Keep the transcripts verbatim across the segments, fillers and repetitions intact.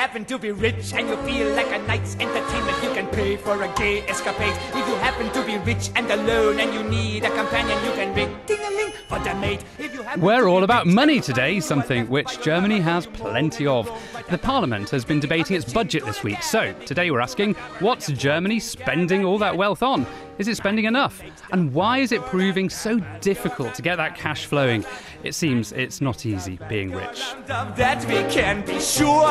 happen to be rich and you feel like a night's entertainment, you can pay for a gay escapade. If you happen to be rich and alone and you need a companion, you can ring ding-a-ling for the maid. If you happen We're to all be about rich money and today, alone, something which Germany has plenty of. The Parliament has been debating its budget this week, so today we're asking, what's Germany spending all that wealth on? Is it spending enough? And why is it proving so difficult to get that cash flowing? It seems it's not easy being rich. of that we can be sure.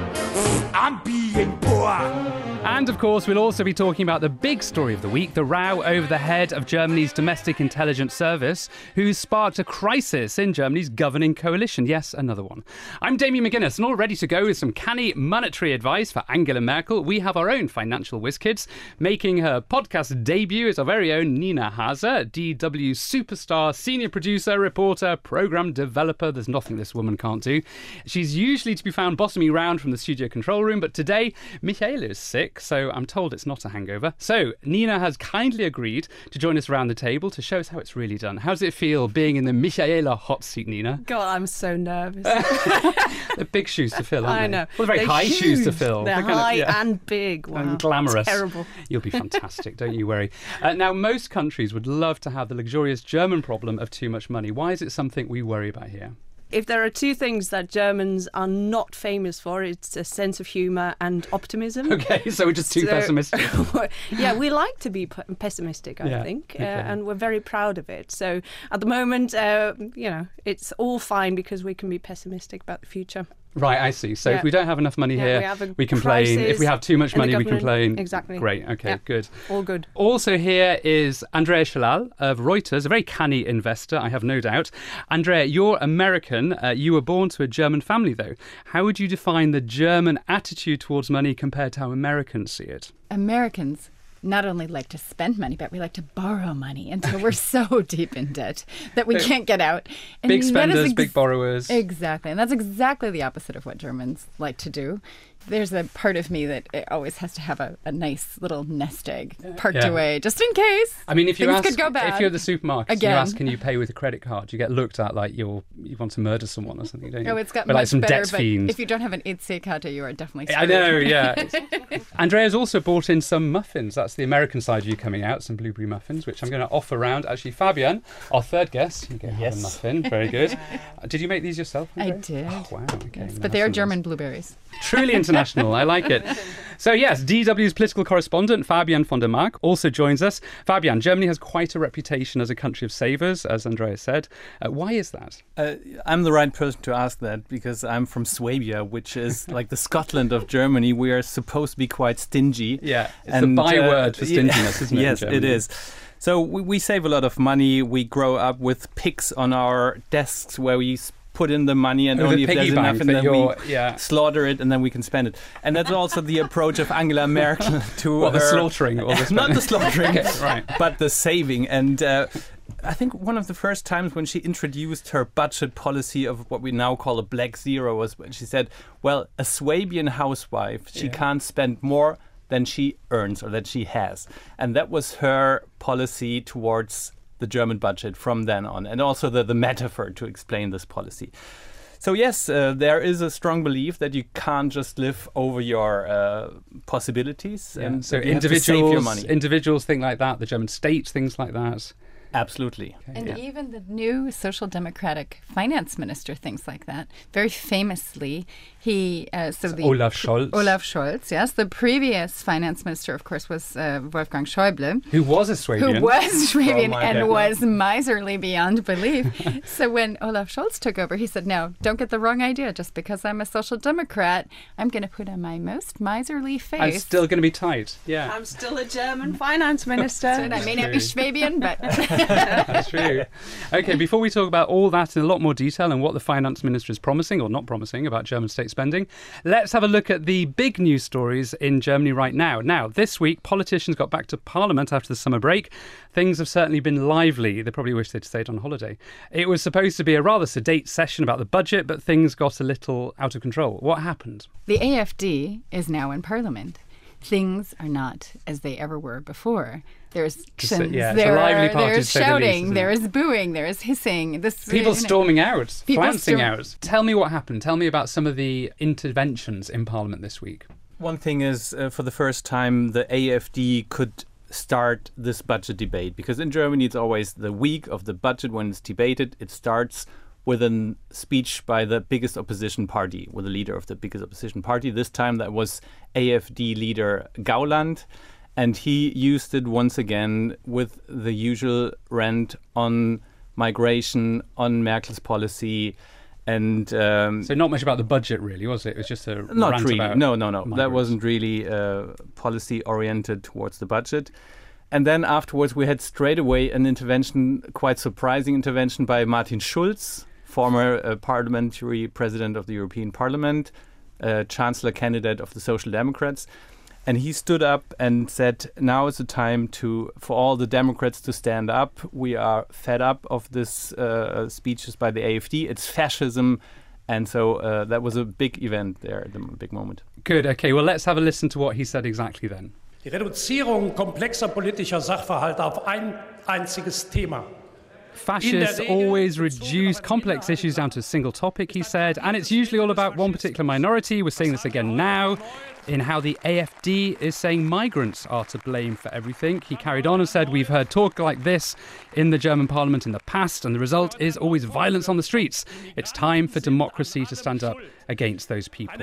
I'm being poor. And of course, we'll also be talking about the big story of the week, the row over the head of Germany's domestic intelligence service, who's sparked a crisis in Germany's governing coalition. Yes, another one. I'm Damien McGuinness, and all ready to go with some canny monetary advice for Angela Merkel. We have our own financial whiz kids. Making her podcast debut is our very own Nina Haase, D W superstar, senior producer, reporter, program developer. There's nothing this woman can't do. She's usually to be found bossing me round from the studio control room, but today Michaela is sick, so I'm told it's not a hangover. So Nina has kindly agreed to join us around the table to show us how it's really done. How does it feel being in the Michaela hot seat, Nina? God, I'm so nervous. They're big shoes to fill, aren't I they? know. Well, they're very They're high huge. shoes to fill. They're, They're kind of- high yeah. and big. Wow. And glamorous. Terrible. You'll be fantastic, don't you worry. Uh, now, most countries would love to have the luxurious German problem of too much money. Why is it something we worry about here? If there are two things that Germans are not famous for, it's a sense of humour and optimism. Okay, so we're just too So- pessimistic. Yeah, we like to be p- pessimistic, I Yeah, think, okay. uh, and we're very proud of it. So at the moment, uh, you know, it's all fine because we can be pessimistic about the future. Right, I see. So Yeah. if we don't have enough money Yeah, here, we have a we complain. If crisis we have too much in the money, we government. complain. Exactly. Great, okay, Yeah. good. All good. Also here is Andrea Shalal of Reuters, a very canny investor, I have no doubt. Andrea, you're American. Uh, you were born to a German family, though. How would you define the German attitude towards money compared to how Americans see it? Americans not only like to spend money, but we like to borrow money until we're so deep in debt that we can't get out. And Big that is spenders, ex- big borrowers. Exactly. And that's exactly the opposite of what Germans like to do. There's a part of me that it always has to have a, a nice little nest egg parked Yeah. away, just in case. I mean, if you Things ask, could go bad. if you're at the supermarket, and you Again. ask, can you pay with a credit card? You get looked at like you're you want to murder someone or something, don't you? Oh, it's got But much like some better, debt but fiend. if you don't have an Eitsiekarte, you are definitely I screwed. know, yeah. Andrea's also bought in some muffins. That's the American side of you coming out, some blueberry muffins, which I'm going to offer round. Actually, Fabian, our third guest, you get have a Yes. muffin. Very good. Uh, Did you make these yourself, I Andrea? did. Oh, wow, okay. Yes, Now but they are some- German blueberries. Truly international. I like it. So yes, D W's political correspondent Fabian von der Mark also joins us. Fabian, Germany has quite a reputation as a country of savers, as Andrea said. Uh, why is that? Uh, I'm the right person to ask that because I'm from Swabia, which is like the Scotland of Germany. We are supposed to be quite stingy. Yeah, it's And, the uh, byword for yeah, stinginess, isn't it? in Yes, it Germany? is. So we, we save a lot of money. We grow up with pigs on our desks where we s- put in the money, and Oh, the only if piggy there's bank enough, and that then you're- we yeah. slaughter it, and then we can spend it. And that's also the approach of Angela Merkel to What, the her- slaughtering or the not the slaughtering, Okay, right. but the saving. And uh, I think one of the first times when she introduced her budget policy of what we now call a black zero was when she said, well, a Swabian housewife, she Yeah. can't spend more than she earns or that she has. And that was her policy towards the German budget from then on, and also the, the metaphor to explain this policy. So yes, uh, there is a strong belief that you can't just live over your uh, possibilities, Yeah. and So that you have to save your individuals, money. individuals think like that. The German state things like that. Absolutely. And Yeah. even the new Social Democratic finance minister thinks like that. Very famously, he uh, so the Olaf Scholz. Olaf Scholz, yes. The previous finance minister, of course, was uh, Wolfgang Schäuble, Who was a Swabian. who was Swabian my and God. was miserly beyond belief. So when Olaf Scholz took over, he said, "No, don't get the wrong idea. Just because I'm a Social Democrat, I'm going to put on my most miserly face." I'm still going to be tight. Yeah. I'm still a German finance minister. So I may not be Swabian, but That's true. Okay, before we talk about all that in a lot more detail and what the finance minister is promising or not promising about German state spending, let's have a look at the big news stories in Germany right now. Now, this week, politicians got back to Parliament after the summer break. Things have certainly been lively. They probably wish they'd stayed on holiday. It was supposed to be a rather sedate session about the budget, but things got a little out of control. What happened? the A F D is now in Parliament. things are not as they ever were before. There's It's a- actions, yeah, it's a there lively are- party, there's to say the least, shouting, isn't it? there is booing, there is hissing. This People you know, storming out, People flouncing storm- out. Tell me what happened. Tell me about some of the interventions in Parliament this week. One thing is, uh, for the first time, the A F D could start this budget debate, because in Germany it's always the week of the budget when it's debated. It starts with a speech by the biggest opposition party, with the leader of the biggest opposition party. This time that was A F D leader Gauland, and he used it once again with the usual rant on migration, on Merkel's policy. And um, So not much about the budget, really, was it? It was just a not rant really. about No, no, no. That migrants. wasn't really uh, policy oriented towards the budget. And then afterwards, we had straight away an intervention, quite surprising intervention by Martin Schulz, former uh, parliamentary president of the European Parliament, uh, chancellor candidate of the Social Democrats. And he stood up and said, now is the time to for all the Democrats to stand up. We are fed up of this uh, speeches by the A F D. It's fascism. And so uh, that was a big event there, the big moment. Good. Okay, well, let's have a listen to what he said exactly then. Die Reduzierung komplexer politischer Sachverhalte auf ein einziges Thema. Fascists always reduce complex issues down to a single topic, he said, and it's usually all about one particular minority. We're seeing this again now in how the A F D is saying migrants are to blame for everything. He carried on and said, we've heard talk like this in the German parliament in the past, and the result is always violence on the streets. It's time for democracy to stand up against those people.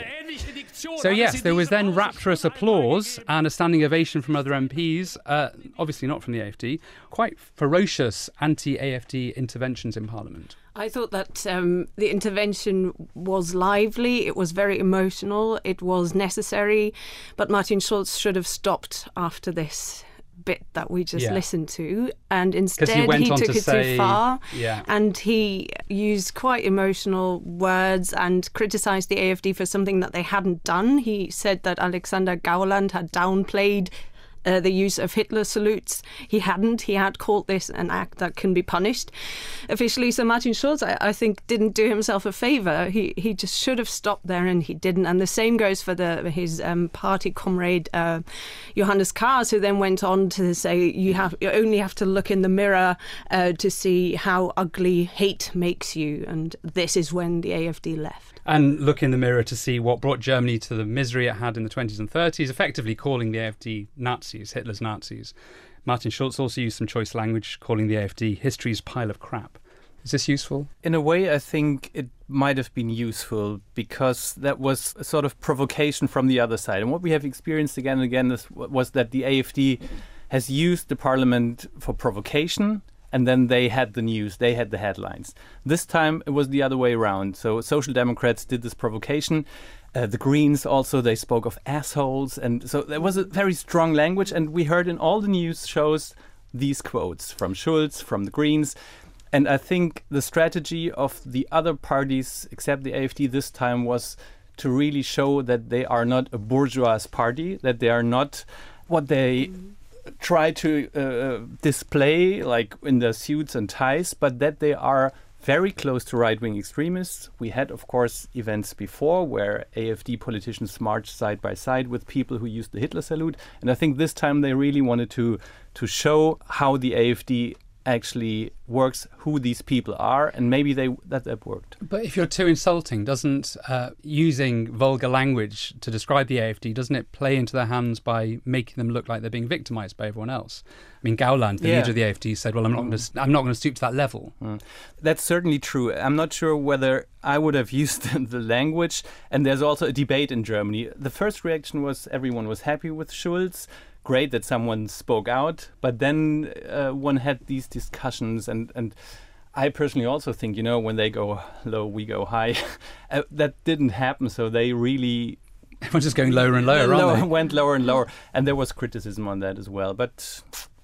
So yes, there was then rapturous applause and a standing ovation from other M Ps, uh, obviously not from the A F D, quite ferocious anti-A F D interventions in Parliament. I thought that um, the intervention was lively, it was very emotional, it was necessary, but Martin Schulz should have stopped after this bit that we just Yeah. listened to, and instead he, went on took to it say- too far, yeah. and he used quite emotional words and criticised the A F D for something that they hadn't done. He said that Alexander Gauland had downplayed Uh, the use of Hitler salutes. He hadn't. He had called this an act that can be punished officially. So Martin Schulz, I, I think, didn't do himself a favour. He he just should have stopped there, and he didn't. And the same goes for the his um, party comrade uh, Johannes Kahrs, who then went on to say you have you only have to look in the mirror uh, to see how ugly hate makes you. And this is when the A F D left. And look in the mirror to see what brought Germany to the misery it had in the twenties and thirties, effectively calling the A F D Nazis, Hitler's Nazis. Martin Schulz also used some choice language, calling the A F D history's pile of crap. Is this useful? In a way, I think it might have been useful, because that was a sort of provocation from the other side. And what we have experienced again and again is, was that the A F D has used the parliament for provocation, and then they had the news, they had the headlines. This time it was the other way around. So Social Democrats did this provocation. Uh, the Greens also, they spoke of assholes. And so there was a very strong language. And we heard in all the news shows these quotes from Schulz, from the Greens. And I think the strategy of the other parties, except the A F D this time, was to really show that they are not a bourgeois party, that they are not what they try to uh, display, like in their suits and ties, but that they are very close to right-wing extremists. We had, of course, events before where A F D politicians marched side by side with people who used the Hitler salute. And I think this time they really wanted to to show how the A F D actually works, who these people are, and maybe they that, that worked. But if you're too insulting, doesn't uh, using vulgar language to describe the A F D, doesn't it play into their hands by making them look like they're being victimised by everyone else? I mean, Gauland, the Yeah. leader of the A F D, said, well, I'm not going to I'm not going to stoop to that level. Mm. That's certainly true. I'm not sure whether I would have used the language. And there's also a debate in Germany. The first reaction was everyone was happy with Schulz. Great that someone spoke out. But then uh, one had these discussions. And, and I personally also think, you know, when they go low, we go high. uh, that didn't happen. So they really Everyone's just going lower and lower, aren't lower, they? went lower and lower. And there was criticism on that as well. But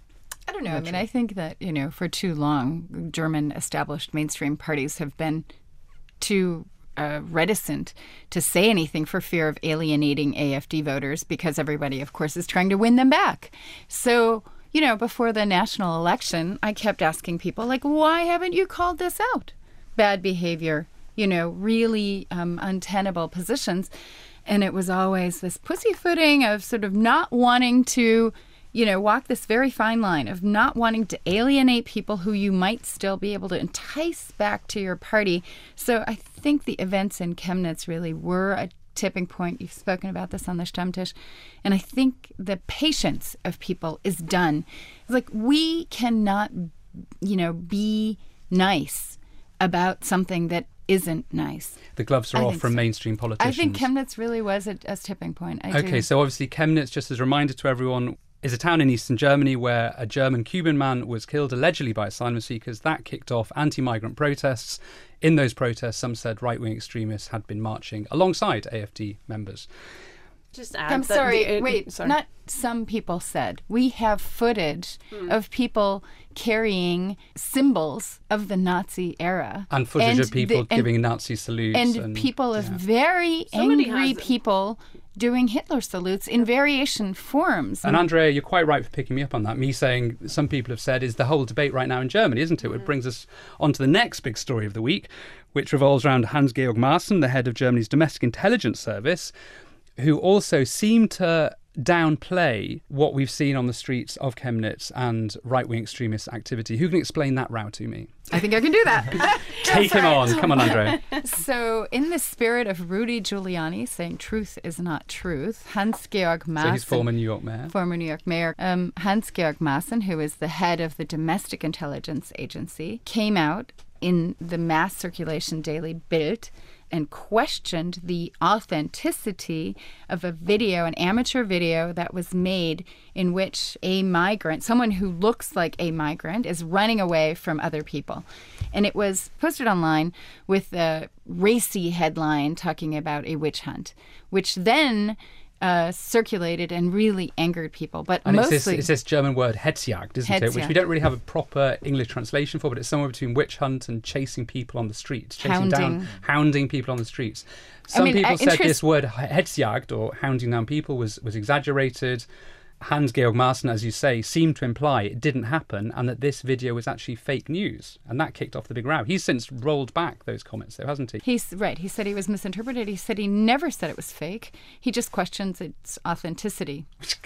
I don't know. I mean, I think that, you know, for too long, German established mainstream parties have been too uh, reticent to say anything for fear of alienating A F D voters, because everybody, of course, is trying to win them back. So, you know, before the national election, I kept asking people, like, why haven't you called this out? Bad behavior, you know, really um, untenable positions. And it was always this pussyfooting of sort of not wanting to, you know, walk this very fine line of not wanting to alienate people who you might still be able to entice back to your party. So I think the events in Chemnitz really were a tipping point. You've spoken about this on the Stammtisch. And I think the patience of people is done. It's like we cannot, you know, be nice about something that isn't nice. The gloves are I off think from so. mainstream politicians. I think Chemnitz really was a, a tipping point. I okay, do. so obviously Chemnitz, just as a reminder to everyone, is a town in eastern Germany where a German-Cuban man was killed allegedly by asylum seekers. That kicked off anti-migrant protests. In those protests, some said right-wing extremists had been marching alongside A F D members. Just add I'm that sorry, the- uh, wait, sorry. not some people said. We have footage Hmm. of people carrying symbols of the Nazi era. And footage of the- people and- giving Nazi salutes. And, And, people of very Somebody angry has- people doing Hitler salutes in variation forms. And Andrea, you're quite right for picking me up on that. Me saying some people have said is the whole debate right now in Germany, isn't it? Which brings us on to the next big story of the week, which revolves around Hans-Georg Maaßen, the head of Germany's domestic intelligence service, who also seemed to downplay what we've seen on the streets of Chemnitz and right-wing extremist activity. Who can explain that row to me? I think I can do that. Take him on. Come on, Andrea. So, in the spirit of Rudy Giuliani saying truth is not truth, Hans-Georg Maaßen... So he's former New York mayor. Former New York mayor. Um, Hans-Georg Maaßen, who is the head of the Domestic Intelligence Agency, came out in the mass circulation daily Bild and questioned the authenticity of a video, an amateur video that was made in which a migrant, someone who looks like a migrant, is running away from other people. And it was posted online with a racy headline talking about a witch hunt, which then uh, circulated and really angered people. But And mostly... it's this, it's this German word Hetzjagd, isn't it? Which we Hetzjagd. don't really have a proper English translation for, but it's somewhere between witch hunt and chasing people on the streets. Chasing down, Hounding. hounding people on the streets. Some mean, people uh, said interest- this word Hetzjagd, or hounding down people, was, was exaggerated. Hans-Georg Maaßen, as you say, seemed to imply it didn't happen and that this video was actually fake news. And that kicked off the big row. He's since rolled back those comments, though, hasn't he? He's right. He said he was misinterpreted. He said he never said it was fake. He just questions its authenticity.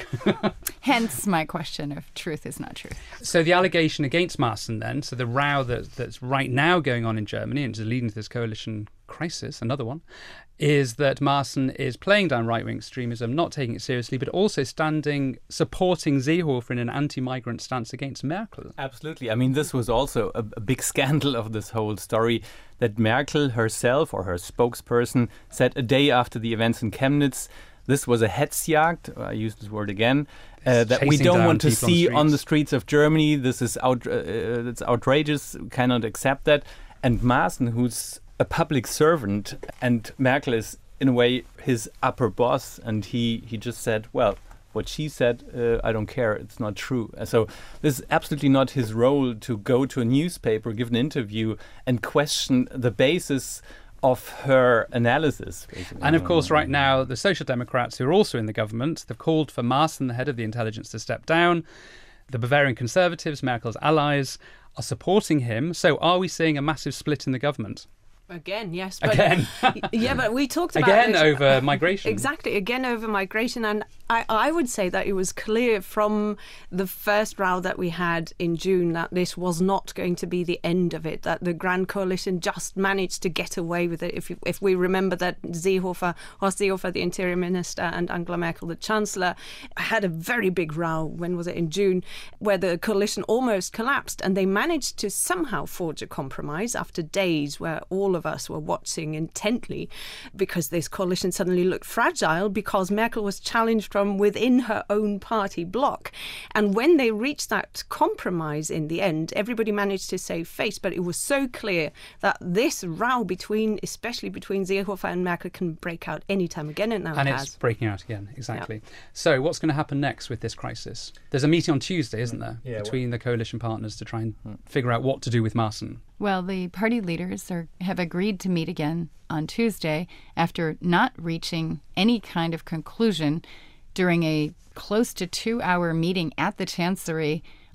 Hence my question of truth is not truth. So the allegation against Maaßen then, so the row that, that's right now going on in Germany and is leading to this coalition crisis, another one, is that Maaßen is playing down right-wing extremism, not taking it seriously, but also standing, supporting Seehofer in an anti-migrant stance against Merkel. Absolutely. I mean, this was also a, a big scandal of this whole story, that Merkel herself, or her spokesperson, said a day after the events in Chemnitz, this was a Hetzjagd, I use this word again, uh, that we chasing don't down want to people on the see on the streets. streets of Germany. This is out, uh, it's outrageous, cannot accept that. And Maaßen, who's a public servant, and Merkel is in a way his upper boss, and he, he just said, well, what she said, uh, I don't care, it's not true. Uh, So this is absolutely not his role to go to a newspaper, give an interview, and question the basis of her analysis, basically. And of course, right now, the Social Democrats, who are also in the government, they've called for Maaßen, the head of the intelligence, to step down. The Bavarian Conservatives, Merkel's allies, are supporting him. So are we seeing a massive split in the government? Again, yes. But, Again. yeah, but we talked about Again this- over migration. Exactly, again over migration. And I, I would say that it was clear from the first row that we had in June that this was not going to be the end of it, that the Grand Coalition just managed to get away with it. If you, if we remember that Seehofer, Horst Seehofer, the Interior Minister, and Angela Merkel, the Chancellor, had a very big row, when was it, in June, where the coalition almost collapsed, and they managed to somehow forge a compromise after days where all of us were watching intently, because this coalition suddenly looked fragile because Merkel was challenged from within her own party bloc. And when they reached that compromise in the end, everybody managed to save face, but it was so clear that this row between, especially between Seehofer and Merkel, can break out any time again, and now And it it's has. breaking out again, exactly. So what's going to happen next with this crisis? There's a meeting on Tuesday, isn't there, Yeah, between the coalition partners to try and figure out what to do with Maaßen. Well, the party leaders are, have agreed to meet again on Tuesday after not reaching any kind of conclusion during a close to two-hour meeting at the Chancellery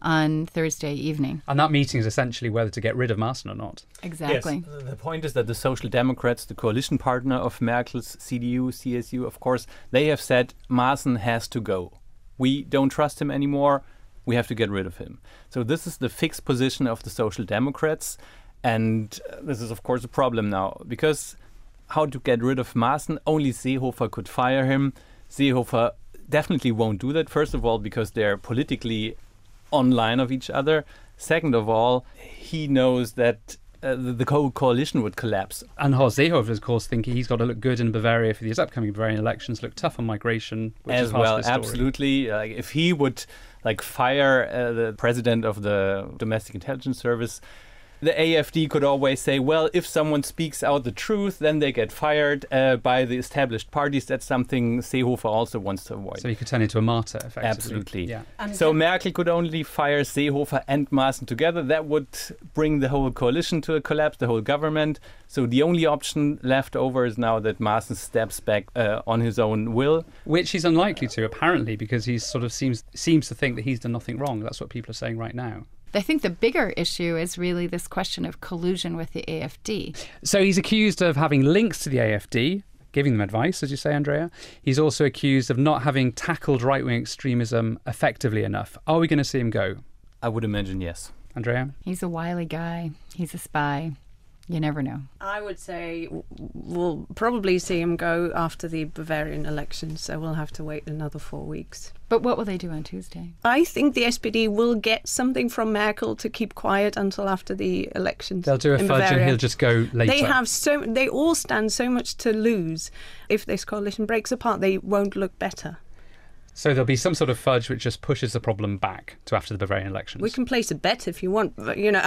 on Thursday evening. And that meeting is essentially whether to get rid of Maaßen or not. Exactly. Yes, the point is that the Social Democrats, the coalition partner of Merkel's C D U, C S U, of course, they have said Maaßen has to go. We don't trust him anymore. We have to get rid of him. So this is the fixed position of the Social Democrats. And uh, this is, of course, a problem now. Because how to get rid of Maaßen? Only Seehofer could fire him. Seehofer definitely won't do that. First of all, because they're politically online of each other. Second of all, he knows that uh, the, the co- coalition would collapse. And Horst Seehofer, of course, thinking he's got to look good in Bavaria for these upcoming Bavarian elections, look tough on migration, which As is part well, of the story. absolutely. Uh, if he would like fire uh, the president of the Domestic Intelligence Service, the A F D could always say, well, if someone speaks out the truth, then they get fired uh, by the established parties. That's something Seehofer also wants to avoid. So he could turn into a martyr, effectively. Absolutely. Yeah. And So then- Merkel could only fire Seehofer and Maaßen together. That would bring the whole coalition to a collapse, the whole government. So the only option left over is now that Maaßen steps back uh, on his own will. Which he's unlikely to, apparently, because he sort of seems seems to think that he's done nothing wrong. That's what people are saying right now. I think the bigger issue is really this question of collusion with the A F D. So he's accused of having links to the A F D, giving them advice, as you say, Andrea. He's also accused of not having tackled right-wing extremism effectively enough. Are we going to see him go, I would imagine yes. Andrea? He's a wily guy. He's a spy. You never know. I would say w- we'll probably see him go after the Bavarian elections, so we'll have to wait another four weeks. But what will they do on Tuesday? I think the S P D will get something from Merkel to keep quiet until after the elections. They'll do a in fudge Bavaria. and he'll just go later. They have so they all stand so much to lose. If this coalition breaks apart, they won't look better. So there'll be some sort of fudge which just pushes the problem back to after the Bavarian elections. We can place a bet if you want, but you know.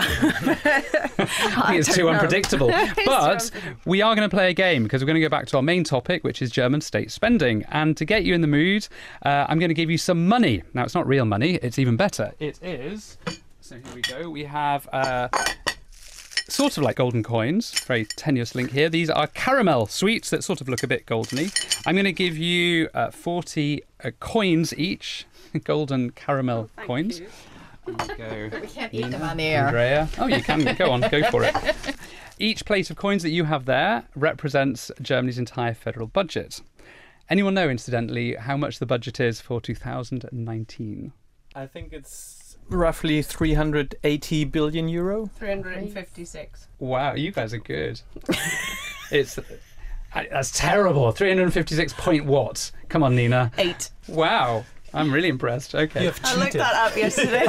I think it's too unpredictable. But we are going to play a game because we're going to go back to our main topic, which is German state spending. And to get you in the mood, uh, I'm going to give you some money. Now, it's not real money. It's even better. It is. So here we go. We have uh, sort of like golden coins. Very tenuous link here. These are caramel sweets that sort of look a bit goldeny. I'm going to give you uh, forty uh, coins each. Golden caramel Thank coins. you. There you go. We can't eat them on the air. Andrea. Oh, you can. Go on, go for it. Each plate of coins that you have there represents Germany's entire federal budget. Anyone know, incidentally, how much the budget is for two thousand nineteen? I think it's roughly three hundred eighty billion euro. three hundred fifty-six. Wow, you guys are good. It's I- that's terrible. three hundred fifty-six point what? Come on, Nina. Eight. Wow. I'm really impressed. Okay. I looked that up yesterday.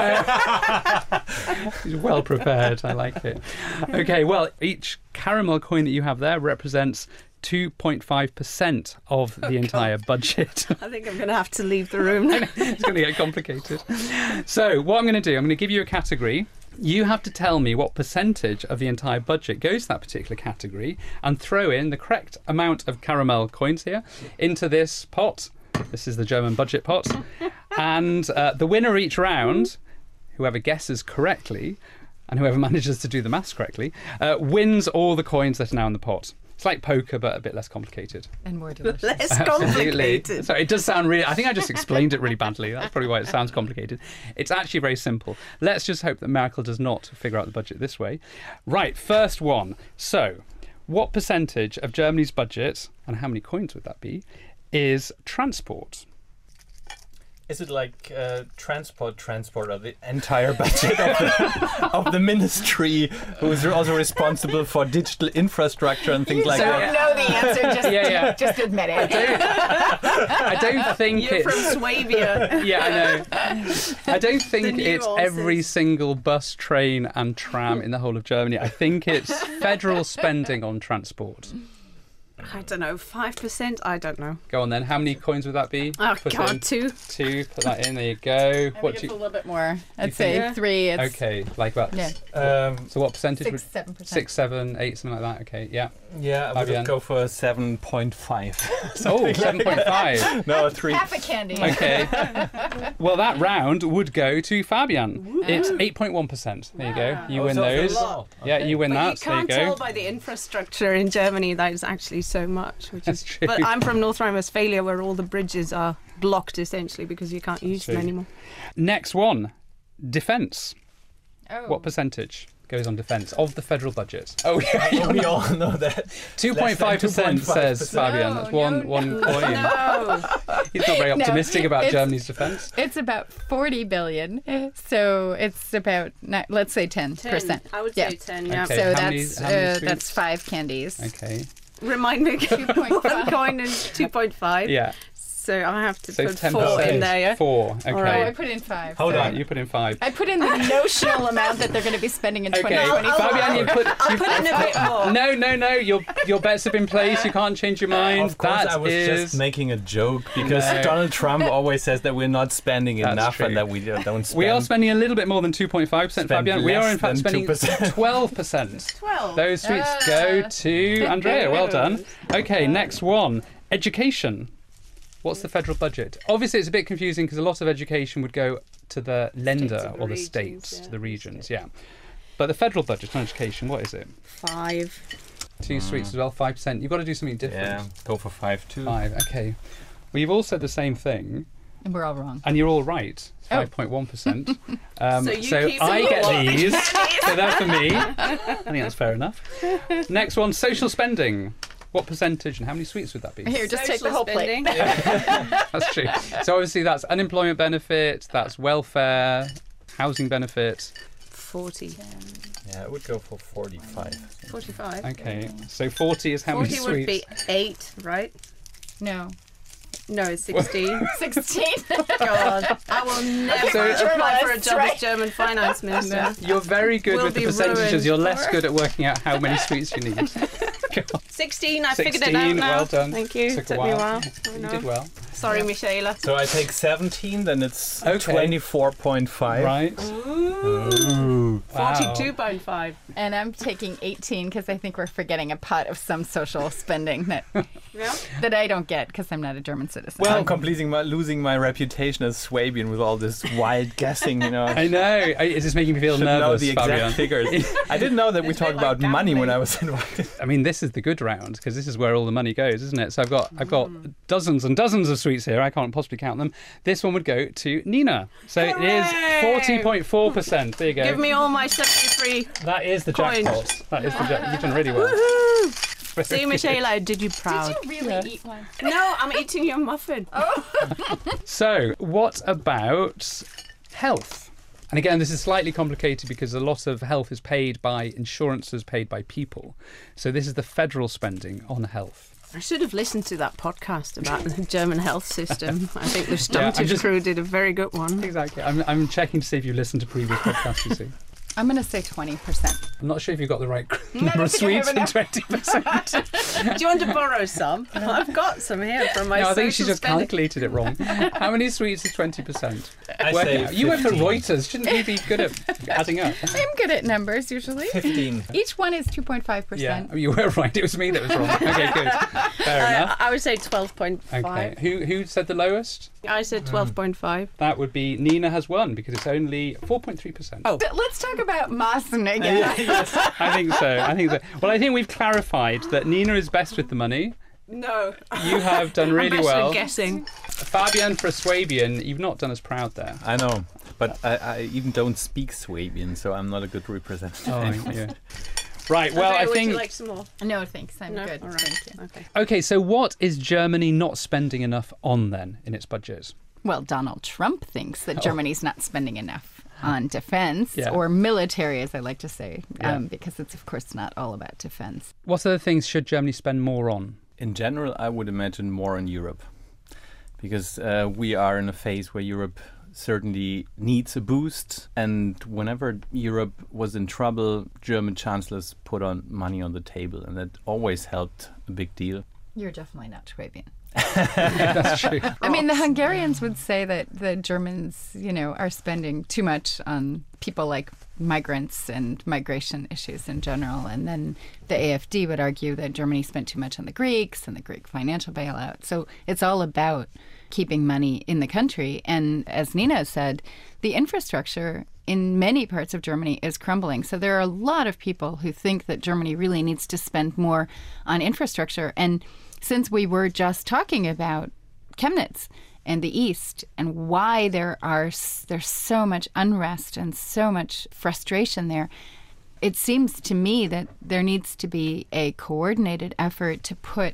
He's well prepared. I like it. Okay, well, each caramel coin that you have there represents two point five percent of the entire budget. I think I'm going to have to leave the room now. It's going to get complicated. So, what I'm going to do, I'm going to give you a category. You have to tell me what percentage of the entire budget goes to that particular category and throw in the correct amount of caramel coins here into this pot. This is the German budget pot. And uh, the winner each round, whoever guesses correctly and whoever manages to do the maths correctly, uh, wins all the coins that are now in the pot. It's like poker, but a bit less complicated. And more delicious. Less Absolutely. complicated. So it does sound really... I think I just explained it really badly. That's probably why it sounds complicated. It's actually very simple. Let's just hope that Merkel does not figure out the budget this way. Right, first one. So, what percentage of Germany's budget, and how many coins would that be, is transport? Is it like uh, transport, transport of the entire budget of the, of the ministry, who is also responsible for digital infrastructure and things like Don't that? know the answer. Just, Yeah, yeah. just admit it. I don't think You're it's... from Swabia. Yeah, I know. I don't think The it's nuances. every single bus, train and tram in the whole of Germany. I think it's federal spending on transport. I don't know, five percent? I don't know. Go on then. How many coins would that be? Oh, Put in. God, two. Two. Put that in. There you go. I What think do it's you... a little bit more. I'd you say think- three. It's Okay, like that. Yeah. Um, So what percentage six, would... seven percent. Six, seven, eight, something like that. Okay, yeah. yeah, I would Fabian. go for seven point five. Oh, seven point five. No, three. Half a candy. Okay. Well, that round would go to Fabian. It's eight point one percent. There you go. You Oh, win so it's those. a lot. Yeah, you win But that. you So there you can't tell go. by the infrastructure in Germany that it's actually so much. Which That's is, true. But I'm from North Rhine-Westphalia, where all the bridges are blocked essentially because you can't use them True. anymore. Next one. defence. Oh. What percentage goes on defence of the federal budget? Oh, yeah. Oh, we all know that. two point five percent says Fabian. No, That's one, no, one no. point. No. He's not very No, optimistic about it's- Germany's defence. It's about forty billion. So it's about, not, let's say ten percent. I would Yeah. say ten, yeah. Okay. So how many- that's how many uh, streets? that's five candies. Okay. Remind me, two point one five. coin is two point five. Yeah. So I have to So put it's ten four percent. in there, yeah? Four. Okay. All Oh, right. I put in five. Hold Sorry. on. You put in five. I put in the notional amount that they're going to be spending in Okay. twenty twenty-four. Fabian, you put. I'll you- put in a bit more. No, no, no. Your your bets have been placed. You can't change your mind. Of course, That I was is- just making a joke because No. Donald Trump always says that we're not spending That's enough true. and that we don't spend. We are spending a little bit more than two point five percent, Spend Fabian. We are less in fact than spending two percent. twelve percent. twelve. Those streets Ah. go to Andrea. Well done. Okay, next one. Education. What's the federal budget? Obviously, it's a bit confusing because a lot of education would go to the lender States and or the regions, states, yeah. to the regions, yeah. But the federal budget on education, what is it? Five. Two streets as well, five percent. You've got to do something different. Yeah, go for five too. Five, okay. Well, you've all said the same thing, And we're all wrong. and you're all right. Oh. five point one percent. Um, So you so keep I them get all. these. So they're for me. I think that's fair enough. Next one, social spending. What percentage and how many sweets would that be? Here, just take the Social whole plate. spending. That's true. So obviously that's unemployment benefit, that's welfare, housing benefit. Forty. Yeah, I would go for forty-five. Forty-five. Okay, so forty is how Forty many would sweets? be eight, right? No. No, it's sixteen. sixteen. God, I will never So- apply for a Journalists, job right? as German finance minister. You're very good Will with the be percentages. ruined. You're less good at working out how many sweets you need. God. Sixteen, I figured it sixteen, out now. well done. Thank you. Took, Took a me while. a while. Yeah, I you know. did well. Sorry, Michaela. So I take seventeen, then it's Okay. twenty-four point five. Right. Ooh. Wow. Forty-two point five. And I'm taking eighteen because I think we're forgetting a pot of some social spending that Yeah. that I don't get because I'm not a German citizen. Well, I'm completing my, losing my reputation as Swabian with all this wild guessing, you know. I know. I- It's just making me feel should know nervous, the exact Fabian. figures. I didn't know that we It's a talk bit like about money when gambling. I was invited. I mean, this is the good round because this is where all the money goes, isn't it? So I've got I've got dozens and dozens of sweets here. I can't possibly count them. This one would go to Nina. So it is Hooray! forty point four percent. There you go. Give me all my seventy-three. That is the coins. jackpot. That is the jackpot. You've done really well. Woohoo! Very See, good. Michaela, I did you proud. Did you really eat one? No, I'm eating your muffin. So, what about health? And again, this is slightly complicated because a lot of health is paid by insurances paid by people. So this is the federal spending on health. I should have listened to that podcast about the German health system. I think the Yeah, I Stammtisch just- crew did a very good one. Exactly. I'm, I'm checking to see if you listened to previous podcasts, you see. I'm going to say twenty percent. I'm not sure if you've got the right I number don't of think I have sweets in enough. twenty percent. Do you want to borrow some? I've got some here from my No, I think she social just spending. calculated it wrong. How many sweets is twenty percent? I Work say it out. You went for fifteen. Reuters. Shouldn't you be good at adding up? I'm good at numbers usually. fifteen. Each one is two point five Yeah, percent. you were right. It was me that was wrong. Okay, good. Fair enough. I, I would say twelve point five. Okay. Who who said the lowest? I said twelve point five. That would be Nina has won because it's only four point three percent. Oh. Let's talk about Maaßen again. I think so. I think so. Well, I think we've clarified that Nina is best with the money. No. You have done really I'm best at well. guessing. Fabian for a Swabian, you've not done us proud there. I know, but I, I even don't speak Swabian, so I'm not a good representative. Oh, yeah. Right. Well, Andrea, I would think. you like some more? No, thanks. I'm No? good. All right. Thank you. Okay. Okay. So, what is Germany not spending enough on then in its budget? Well, Donald Trump thinks that Germany's not spending enough on defense Yeah. or military, as I like to say, Yeah. um, because it's, of course, not all about defense. What other things should Germany spend more on? In general, I would imagine more in Europe, because uh, we are in a phase where Europe certainly needs a boost. And whenever Europe was in trouble, German chancellors put on money on the table, and that always helped a big deal. You're definitely not Schwabian. That's true. I mean, the Hungarians would say that the Germans, you know, are spending too much on people like migrants and migration issues in general. And then the A F D would argue that Germany spent too much on the Greeks and the Greek financial bailout. So it's all about keeping money in the country. And as Nina said, the infrastructure in many parts of Germany is crumbling. So there are a lot of people who think that Germany really needs to spend more on infrastructure. And since we were just talking about Chemnitz, and the East, and why there are there's so much unrest and so much frustration there. It seems to me that there needs to be a coordinated effort to put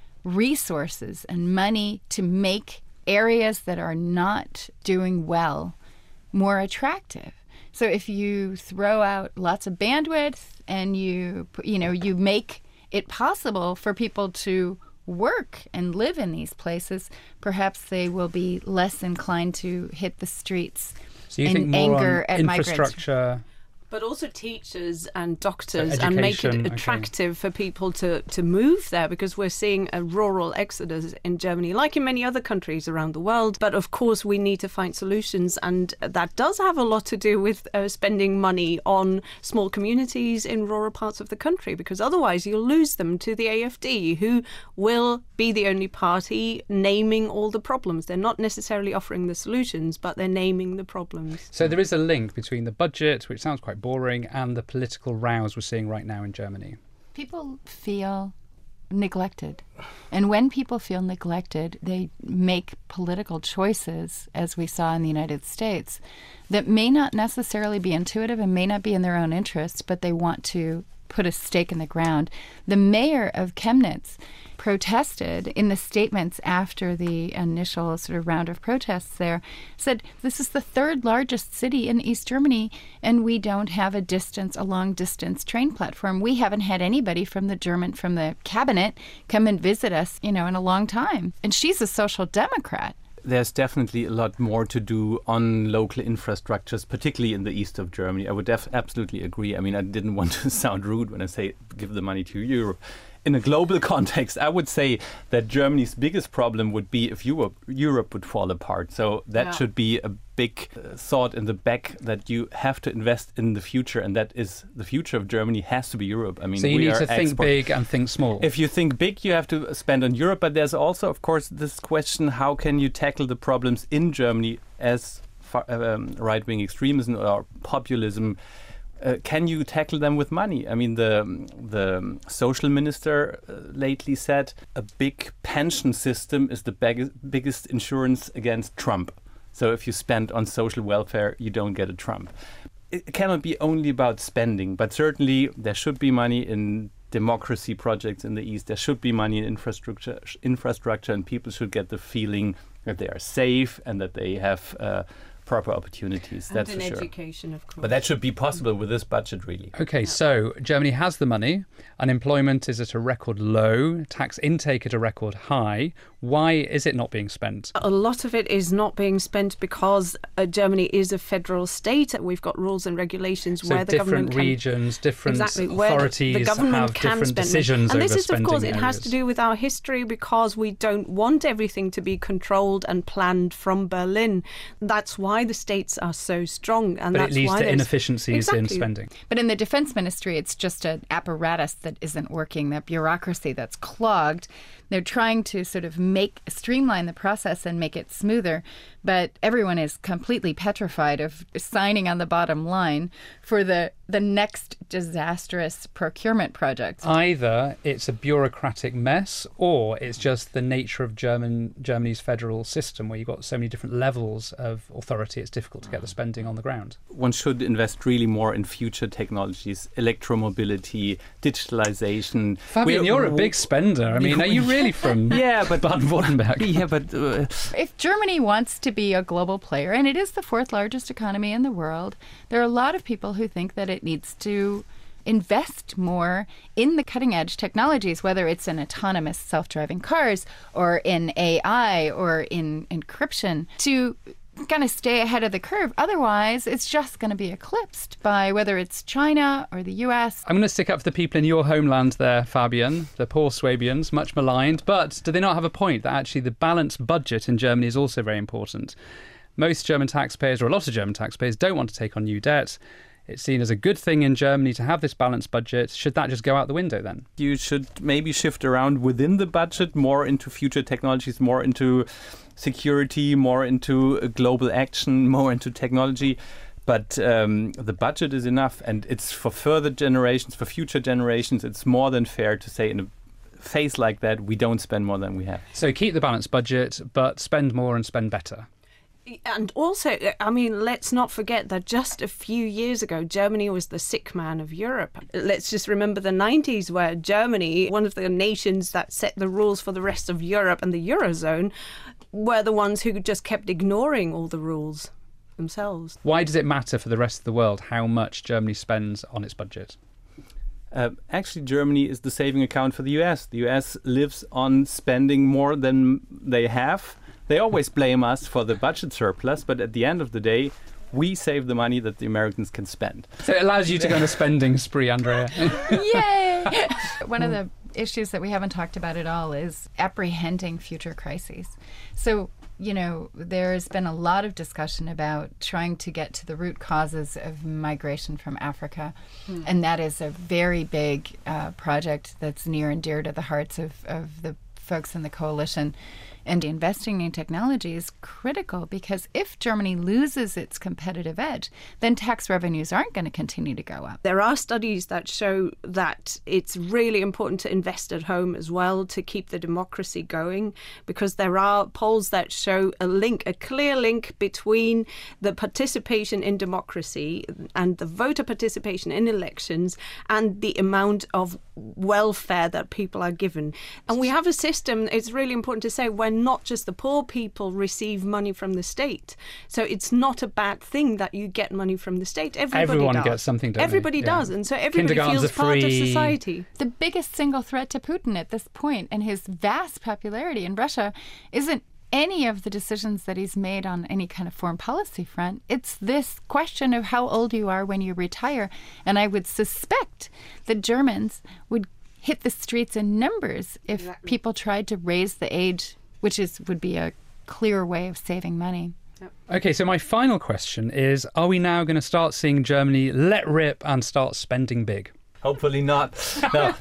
resources and money to make areas that are not doing well more attractive. So if you throw out lots of bandwidth and you you know you make it possible for people to work and live in these places, perhaps they will be less inclined to hit the streets so you in think more anger on at infrastructure migrants. But also teachers and doctors, So and make education, it attractive for people to, to move there, because we're seeing a rural exodus in Germany, like in many other countries around the world. But of course, we need to find solutions, and that does have a lot to do with uh, spending money on small communities in rural parts of the country, because otherwise you'll lose them to the A F D, who will be the only party naming all the problems. They're not necessarily offering the solutions, but they're naming the problems. So there is a link between the budget, which sounds quite boring, and the political rows we're seeing right now in Germany. People feel neglected. And when people feel neglected, they make political choices, as we saw in the United States, that may not necessarily be intuitive and may not be in their own interest, but they want to put a stake in the ground. The mayor of Chemnitz protested in the statements after the initial sort of round of protests there, said, this is the third largest city in East Germany, and we don't have a distance, a long distance train platform. We haven't had anybody from the German, from the cabinet come and visit us, you know, in a long time. And she's a social democrat. There's definitely a lot more to do on local infrastructures, particularly in the east of Germany. I would def- absolutely agree. I mean, I didn't want to sound rude when I say give the money to Europe. In a global context, I would say that Germany's biggest problem would be if Europe, Europe would fall apart. So that Yeah. should be a big uh, thought in the back, that you have to invest in the future, and that is the future of Germany has to be Europe. I mean, So you we need are to think export- big and think small. If you think big, you have to spend on Europe. But there's also, of course, this question: how can you tackle the problems in Germany as far, um, right-wing extremism or populism? Uh, can you tackle them with money? I mean, the the social minister uh, lately said a big pension system is the beg- biggest insurance against Trump. So if you spend on social welfare, you don't get a Trump. It cannot be only about spending, but certainly there should be money in democracy projects in the East. There should be money in infrastructure, infrastructure, and people should get the feeling that they are safe and that they have uh, proper opportunities. And that's in for sure. education, of course. But that should be possible with this budget, really. Okay, so Germany has the money. Unemployment is at a record low. Tax intake at a record high. Why is it not being spent? A lot of it is not being spent because uh, Germany is a federal state. We've got rules and regulations So where the different government can, regions, different exactly, where the- authorities the government have can different spend decisions money. And over this is, of spending course, it has areas. to do with our history, because we don't want everything to be controlled and planned from Berlin. That's why the states are so strong, and But that's it leads why to there's- inefficiencies in Exactly. spending. But in the defense ministry, it's just an apparatus that isn't working, that bureaucracy that's clogged. They're trying to sort of make streamline the process and make it smoother, but everyone is completely petrified of signing on the bottom line for the the next disastrous procurement project. Either it's a bureaucratic mess, or it's just the nature of German Germany's federal system, where you've got so many different levels of authority. It's difficult to get the spending on the ground. One should invest really more in future technologies, electromobility, digitalization. Fabian, We- you're a big spender. I mean, are you really from Yeah, but Baden-Württemberg? yeah, but uh, If Germany wants to be a global player, and it is the fourth largest economy in the world, there are a lot of people who think that it needs to invest more in the cutting edge technologies, whether it's in autonomous self-driving cars or in A I or in encryption, to kind of stay ahead of the curve. Otherwise, it's just going to be eclipsed by whether it's China or the U S. I'm going to stick up for the people in your homeland there, Fabian, the poor Swabians, much maligned. But do they not have a point that actually the balanced budget in Germany is also very important? Most German taxpayers, or a lot of German taxpayers, don't want to take on new debt. It's seen as a good thing in Germany to have this balanced budget. Should that just go out the window then? you should maybe shift around within the budget more into future technologies, more into security, more into uh, global action, more into technology. But um, the budget is enough, and it's for further generations, for future generations. It's more than fair to say in a face like that, we don't spend more than we have. So keep the balanced budget, but spend more and spend better. And also, I mean, let's not forget that just a few years ago, Germany was the sick man of Europe. Let's just remember the nineties, where Germany, one of the nations that set the rules for the rest of Europe and the Eurozone, were the ones who just kept ignoring all the rules themselves. Why does it matter for the rest of the world how much Germany spends on its budget? Uh, actually, Germany is the saving account for the U S. The U S lives on spending more than they have. They always blame us for the budget surplus, but at the end of the day, we save the money that the Americans can spend. So it allows you to go on a spending spree, Andrea. Yay! One of the issues that we haven't talked about at all is apprehending future crises. So, you know, there's been a lot of discussion about trying to get to the root causes of migration from Africa. Mm. And that is a very big uh, project that's near and dear to the hearts of, of the folks in the coalition. And investing in technology is critical, because if Germany loses its competitive edge, then tax revenues aren't going to continue to go up. There are studies that show that it's really important to invest at home as well to keep the democracy going, because there are polls that show a link, a clear link between the participation in democracy and the voter participation in elections and the amount of welfare that people are given. And we have a system, it's really important to say, where not just the poor people receive money from the state. So it's not a bad thing that you get money from the state. Everybody Everyone does. gets something, don't Everybody they? Yeah. does. And so everybody Kindergartens feels are part of free. society. The biggest single threat to Putin at this point and his vast popularity in Russia isn't any of the decisions that he's made on any kind of foreign policy front. It's this question of how old you are when you retire. And I would suspect that Germans would hit the streets in numbers if Exactly. people tried to raise the age, which is would be a clear way of saving money. Okay, so my final question is, are we now going to start seeing Germany let rip and start spending big? Hopefully not. No.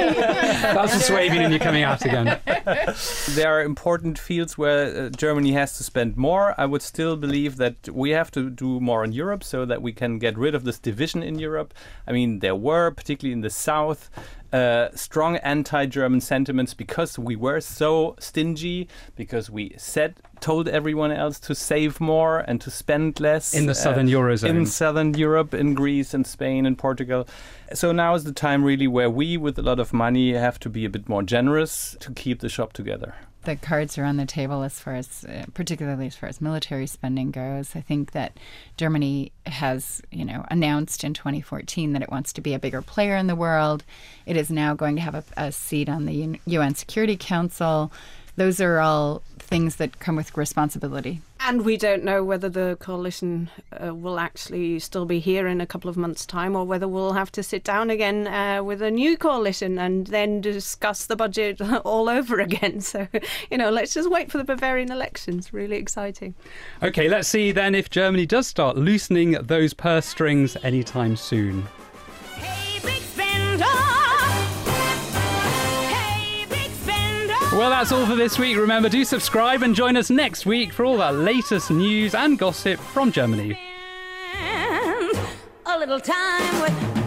That's the Swabian in you coming out again. There are important fields where uh, Germany has to spend more. I would still believe that we have to do more in Europe so that we can get rid of this division in Europe. I mean, there were, particularly in the south, uh, strong anti-German sentiments because we were so stingy, because we said, told everyone else to save more and to spend less. In the southern uh, Eurozone. In southern Europe, in Greece and Spain and Portugal. So now is the time really where we, with a lot of money, have to be a bit more generous to keep the shop together. The cards are on the table as far as, uh, particularly as far as military spending goes. I think that Germany has, you know, announced in twenty fourteen that it wants to be a bigger player in the world. It is now going to have a, a seat on the U N Security Council. Those are all things that come with responsibility. And we don't know whether the coalition uh, will actually still be here in a couple of months' time, or whether we'll have to sit down again uh, with a new coalition and then discuss the budget all over again. So, you know, let's just wait for the Bavarian elections. Really exciting. Okay, let's see then if Germany does start loosening those purse strings anytime soon. Hey, big spender. Hey, big spender. Well, that's all for this week. Remember, do subscribe and join us next week for all that latest news and gossip from Germany. A little time with